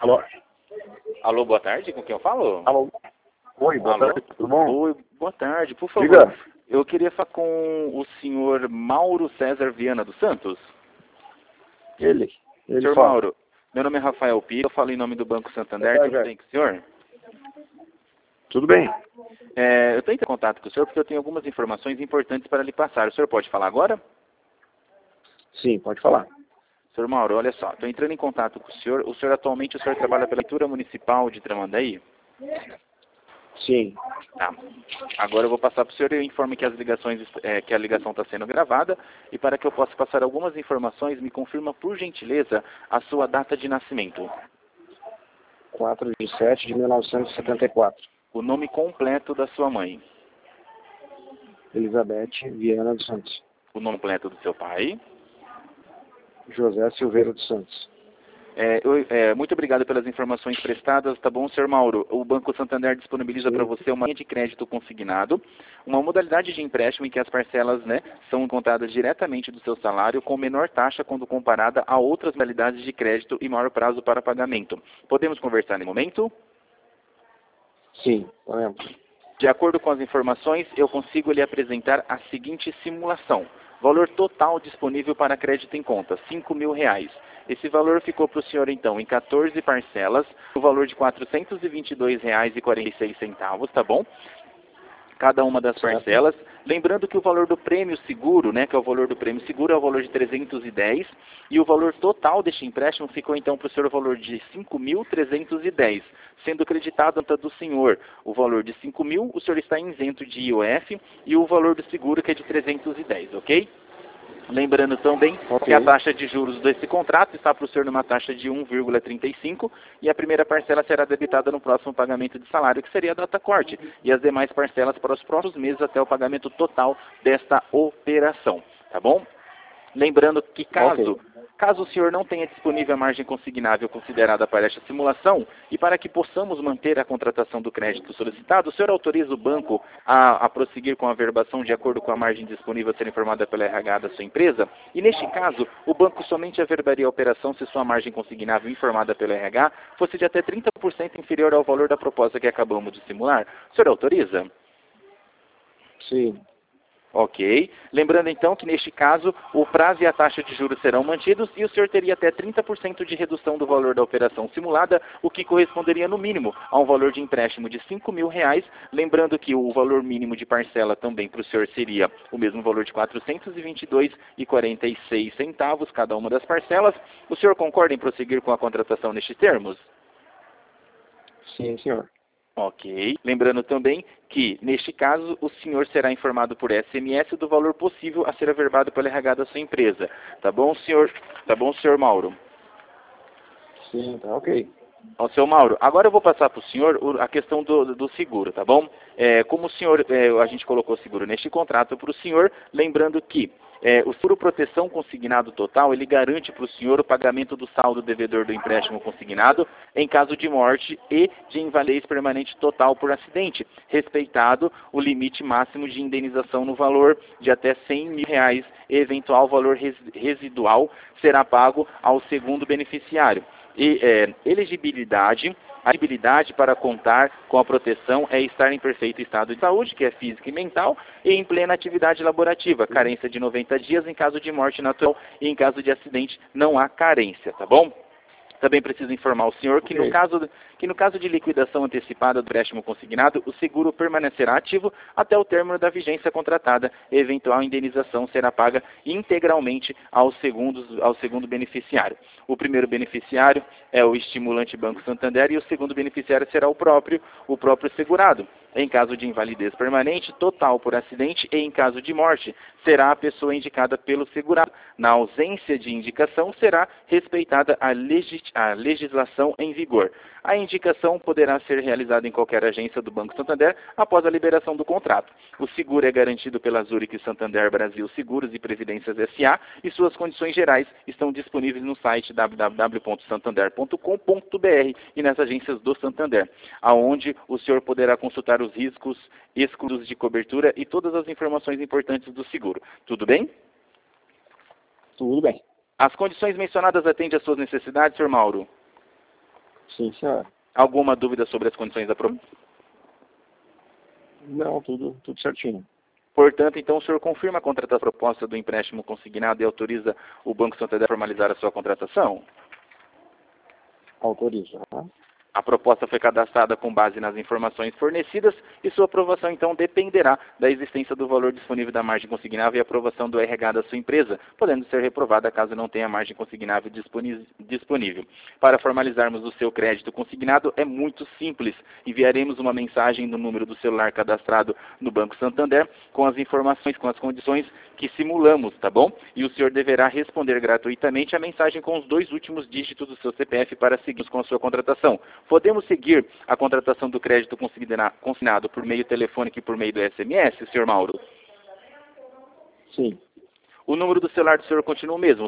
Alô? Alô, boa tarde, com quem eu falo? Alô? Oi, boa Alô? tarde, tudo bom? Oi, boa tarde, por favor. Diga. Eu queria falar com o senhor Mauro César Viana dos Santos. Ele Senhor fala. Mauro, meu nome é Rafael Pires, eu falo em nome do Banco Santander, tudo bem com o senhor? Tudo bem? Eu estou em contato com o senhor porque eu tenho algumas informações importantes para lhe passar. O senhor pode falar agora? Sim, pode falar. Senhor Mauro, olha só, estou entrando em contato com o senhor. O senhor atualmente trabalha pela Prefeitura Municipal de Tramandaí? Sim. Tá. Agora eu vou passar para o senhor e eu informo que que a ligação está sendo gravada e para que eu possa passar algumas informações, me confirma por gentileza a sua data de nascimento. 4/7/1974. O nome completo da sua mãe. Elizabeth Viana dos Santos. O nome completo do seu pai. José Silveira dos Santos. Muito obrigado pelas informações prestadas, tá bom, senhor Mauro? O Banco Santander disponibiliza para você uma linha de crédito consignado, uma modalidade de empréstimo em que as parcelas, são contadas diretamente do seu salário com menor taxa quando comparada a outras modalidades de crédito e maior prazo para pagamento. Podemos conversar no momento? Sim, podemos. De acordo com as informações, eu consigo lhe apresentar a seguinte simulação. Valor total disponível para crédito em conta, R$5.000. Esse valor ficou para o senhor, então, em 14 parcelas, o valor de R$422,46, tá bom? Cada uma das parcelas. Lembrando que o valor do prêmio seguro, que é o valor do prêmio seguro, é o valor de 310, e o valor total deste empréstimo ficou, então, para o senhor o valor de 5.310, sendo creditado ante do senhor o valor de 5.000, o senhor está isento de IOF, e o valor do seguro que é de 310, ok? Lembrando também que a taxa de juros desse contrato está para o senhor numa taxa de 1,35 e a primeira parcela será debitada no próximo pagamento de salário, que seria a data corte, e as demais parcelas para os próximos meses até o pagamento total desta operação, tá bom? Lembrando que caso o senhor não tenha disponível a margem consignável considerada para esta simulação, e para que possamos manter a contratação do crédito solicitado, o senhor autoriza o banco a prosseguir com a averbação de acordo com a margem disponível a ser informada pela RH da sua empresa? E neste caso, o banco somente averbaria a operação se sua margem consignável informada pela RH fosse de até 30% inferior ao valor da proposta que acabamos de simular. O senhor autoriza? Sim. Ok. Lembrando então que neste caso o prazo e a taxa de juros serão mantidos e o senhor teria até 30% de redução do valor da operação simulada, o que corresponderia no mínimo a um valor de empréstimo de R$5.000. Lembrando que o valor mínimo de parcela também para o senhor seria o mesmo valor de R$422,46 cada uma das parcelas. O senhor concorda em prosseguir com a contratação nestes termos? Sim, senhor. Ok. Lembrando também que, neste caso, o senhor será informado por SMS do valor possível a ser averbado pela RH da sua empresa. Tá bom, senhor? Tá bom, senhor Mauro? Sim, tá ok. Ó, seu Mauro, agora eu vou passar para o senhor a questão do seguro, tá bom? Como o senhor, a gente colocou seguro neste contrato para o senhor, lembrando que o seguro proteção consignado total, ele garante para o senhor o pagamento do saldo devedor do empréstimo consignado em caso de morte e de invalidez permanente total por acidente, respeitado o limite máximo de indenização no valor de até R$100.000 e eventual valor residual será pago ao segundo beneficiário. E elegibilidade, a habilidade para contar com a proteção é estar em perfeito estado de saúde, que é física e mental, e em plena atividade laborativa, carência de 90 dias em caso de morte natural e em caso de acidente não há carência, tá bom? Também preciso informar o senhor que no caso de liquidação antecipada do empréstimo consignado, o seguro permanecerá ativo até o término da vigência contratada e eventual indenização será paga integralmente ao segundo beneficiário. O primeiro beneficiário é o estimulante Banco Santander e o segundo beneficiário será o próprio segurado. Em caso de invalidez permanente, total por acidente e em caso de morte, será a pessoa indicada pelo segurado. Na ausência de indicação, será respeitada a legislação em vigor. A indicação poderá ser realizada em qualquer agência do Banco Santander após a liberação do contrato. O seguro é garantido pela Zurich Santander Brasil Seguros e Previdências S.A. e suas condições gerais estão disponíveis no site www.santander.com.br e nas agências do Santander, aonde o senhor poderá consultar os riscos, exclusos de cobertura e todas as informações importantes do seguro. Tudo bem? Tudo bem. As condições mencionadas atendem às suas necessidades, senhor Mauro? Sim, senhor. Alguma dúvida sobre as condições da proposta? Não, tudo certinho. Portanto, então, o senhor confirma a contratação proposta do empréstimo consignado e autoriza o Banco Santander a formalizar a sua contratação? Autoriza. Tá? A proposta foi cadastrada com base nas informações fornecidas e sua aprovação, então, dependerá da existência do valor disponível da margem consignável e aprovação do RH da sua empresa, podendo ser reprovada caso não tenha margem consignável disponível. Para formalizarmos o seu crédito consignado, é muito simples. Enviaremos uma mensagem no número do celular cadastrado no Banco Santander com as informações, com as condições que simulamos, tá bom? E o senhor deverá responder gratuitamente a mensagem com os 2 últimos dígitos do seu CPF para seguir com a sua contratação. Podemos seguir a contratação do crédito consignado por meio telefônico e por meio do SMS, senhor Mauro? Sim. O número do celular do senhor continua o mesmo,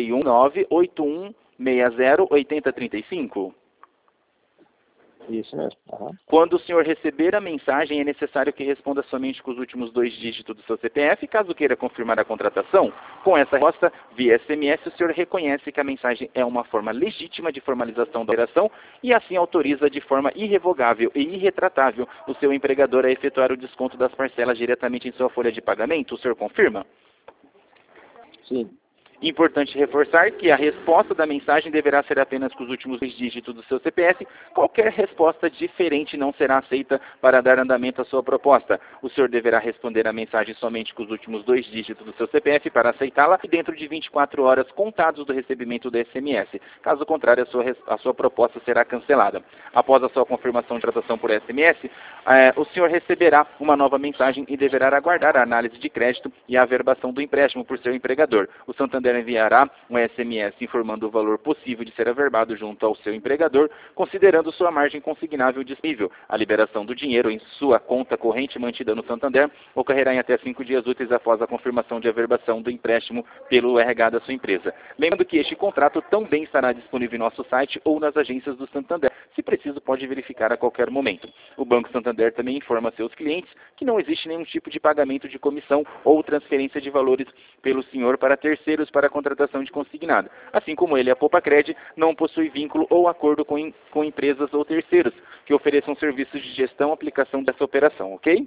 519-8160-8035? Isso mesmo. Uhum. Quando o senhor receber a mensagem, é necessário que responda somente com os últimos 2 dígitos do seu CPF. Caso queira confirmar a contratação, com essa resposta via SMS, o senhor reconhece que a mensagem é uma forma legítima de formalização da operação e assim autoriza de forma irrevogável e irretratável o seu empregador a efetuar o desconto das parcelas diretamente em sua folha de pagamento. O senhor confirma? Sim. Importante reforçar que a resposta da mensagem deverá ser apenas com os últimos 2 dígitos do seu CPF. Qualquer resposta diferente não será aceita para dar andamento à sua proposta. O senhor deverá responder a mensagem somente com os últimos 2 dígitos do seu CPF para aceitá-la e dentro de 24 horas contados do recebimento do SMS. Caso contrário, a sua proposta será cancelada. Após a sua confirmação de tratação por SMS, o senhor receberá uma nova mensagem e deverá aguardar a análise de crédito e a averbação do empréstimo por seu empregador. O Santander enviará um SMS informando o valor possível de ser averbado junto ao seu empregador, considerando sua margem consignável disponível. A liberação do dinheiro em sua conta corrente mantida no Santander ocorrerá em até 5 dias úteis após a confirmação de averbação do empréstimo pelo RH da sua empresa. Lembrando que este contrato também estará disponível em nosso site ou nas agências do Santander. Se preciso, pode verificar a qualquer momento. O Banco Santander também informa seus clientes que não existe nenhum tipo de pagamento de comissão ou transferência de valores pelo senhor para terceiros para a contratação de consignado. Assim como ele, a Poupa-Cred não possui vínculo ou acordo com empresas ou terceiros que ofereçam serviços de gestão e aplicação dessa operação, ok?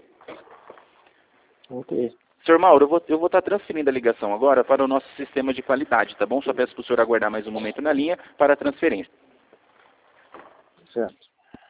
Ok. Senhor Mauro, eu vou estar transferindo a ligação agora para o nosso sistema de qualidade, tá bom? Só peço para o senhor aguardar mais um momento na linha para a transferência. Certo.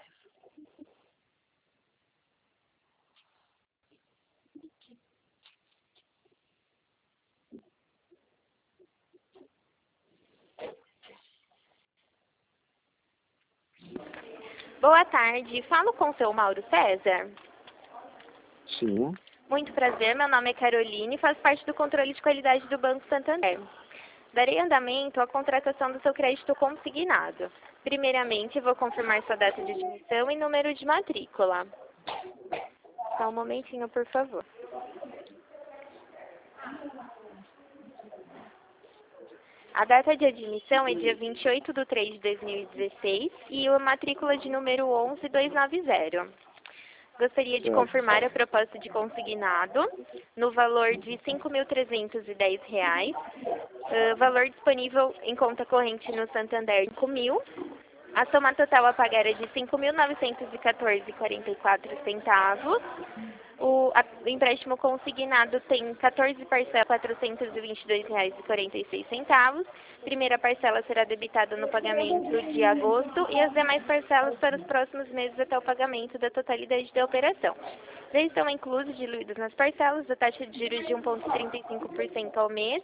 Boa tarde, falo com o seu Mauro César. Sim. Muito prazer, meu nome é Caroline e faço parte do controle de qualidade do Banco Santander. Darei andamento à contratação do seu crédito consignado. Primeiramente, vou confirmar sua data de admissão e número de matrícula. Só um momentinho, por favor. A data de admissão é dia 28/3/2016 e a matrícula de número 11290. Gostaria de confirmar a proposta de consignado no valor de R$ 5.310. Valor disponível em conta corrente no Santander, 5.000. A soma total a pagar é de R$ 5.914,44. O empréstimo consignado tem 14 parcelas, R$ 422,46. Primeira parcela será debitada no pagamento de agosto e as demais parcelas para os próximos meses até o pagamento da totalidade da operação. Já estão inclusos, diluídos nas parcelas, a taxa de juros de 1,35% ao mês,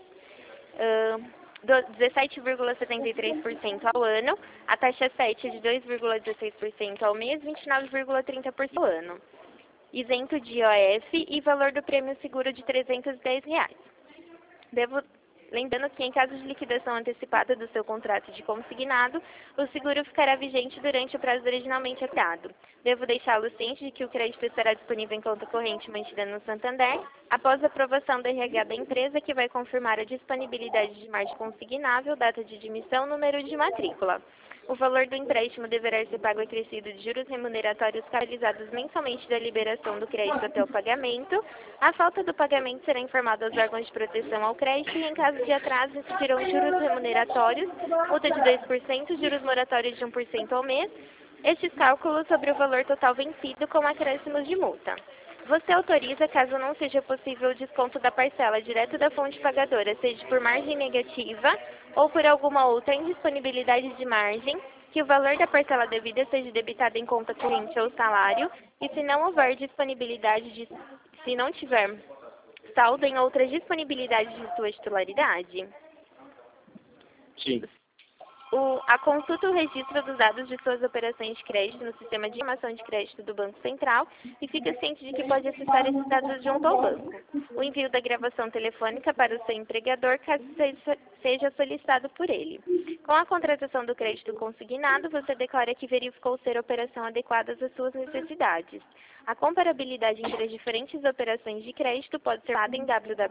17,73% ao ano, a taxa 7 de 2,16% ao mês, 29,30% ao ano. Isento de IOF e valor do prêmio seguro de R$ 310. Lembrando que em caso de liquidação antecipada do seu contrato de consignado, o seguro ficará vigente durante o prazo originalmente acordado. Devo deixá-lo ciente de que o crédito estará disponível em conta corrente mantida no Santander, após a aprovação do RH da empresa, que vai confirmar a disponibilidade de margem consignável, data de admissão, número de matrícula. O valor do empréstimo deverá ser pago acrescido de juros remuneratórios capitalizados mensalmente da liberação do crédito até o pagamento. A falta do pagamento será informada aos órgãos de proteção ao crédito e, em caso de atraso, incidirão juros remuneratórios, multa de 2%, juros moratórios de 1% ao mês. Estes cálculos sobre o valor total vencido com acréscimos de multa. Você autoriza, caso não seja possível o desconto da parcela direto da fonte pagadora, seja por margem negativa ou por alguma outra indisponibilidade de margem, que o valor da parcela devida seja debitado em conta corrente ou salário, e se não houver se não tiver saldo em outras disponibilidades de sua titularidade. Sim. A consulta o registro dos dados de suas operações de crédito no sistema de informação de crédito do Banco Central e fica ciente de que pode acessar esses dados junto ao banco. O envio da gravação telefônica para o seu empregador, caso seja solicitado por ele. Com a contratação do crédito consignado, você declara que verificou ser a operação adequada às suas necessidades. A comparabilidade entre as diferentes operações de crédito pode ser dada em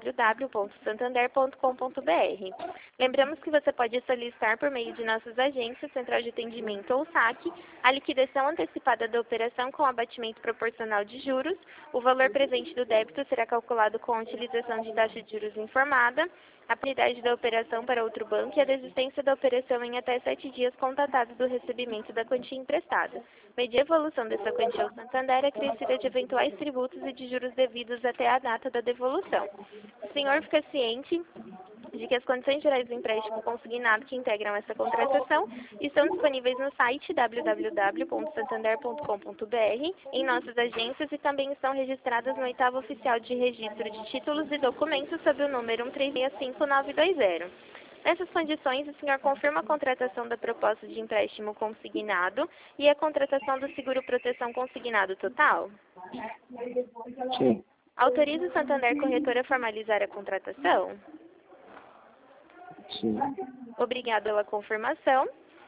www.santander.com.br. Lembramos que você pode solicitar por meio de nossas agências, Central de Atendimento ou SAC, a liquidação antecipada da operação com abatimento proporcional de juros. O valor presente do débito será calculado com a utilização de taxa de juros informada, a prioridade da operação para outro banco e a desistência da operação em até 7 dias contatados do recebimento da quantia emprestada. Mediante a evolução dessa quantia ao Santander, acrescida de eventuais tributos e de juros devidos até a data da devolução. O senhor fica ciente de que as condições gerais do empréstimo consignado que integram essa contratação estão disponíveis no site www.santander.com.br, em nossas agências, e também estão registradas no 8º Oficial de Registro de Títulos e Documentos sob o número 1365920. Nessas condições, o senhor confirma a contratação da proposta de empréstimo consignado e a contratação do seguro proteção consignado total? Sim. Autoriza o Santander Corretora a formalizar a contratação? Sim. Obrigada pela confirmação.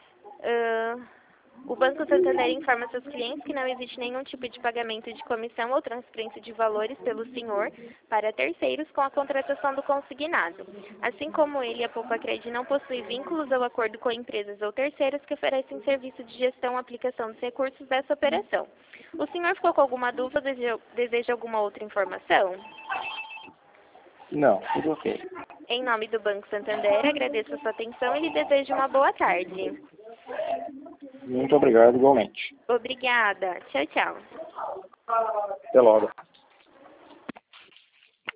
O Banco Santander informa seus clientes que não existe nenhum tipo de pagamento de comissão ou transferência de valores pelo senhor para terceiros com a contratação do consignado. Assim como ele, a Poupacred não possui vínculos ou acordo com empresas ou terceiros que oferecem serviço de gestão ou aplicação dos recursos dessa operação. O senhor ficou com alguma dúvida ou deseja alguma outra informação? Não, tudo ok. Em nome do Banco Santander, agradeço a sua atenção e lhe desejo uma boa tarde. Muito obrigado, igualmente. Obrigada. Tchau, tchau. Até logo.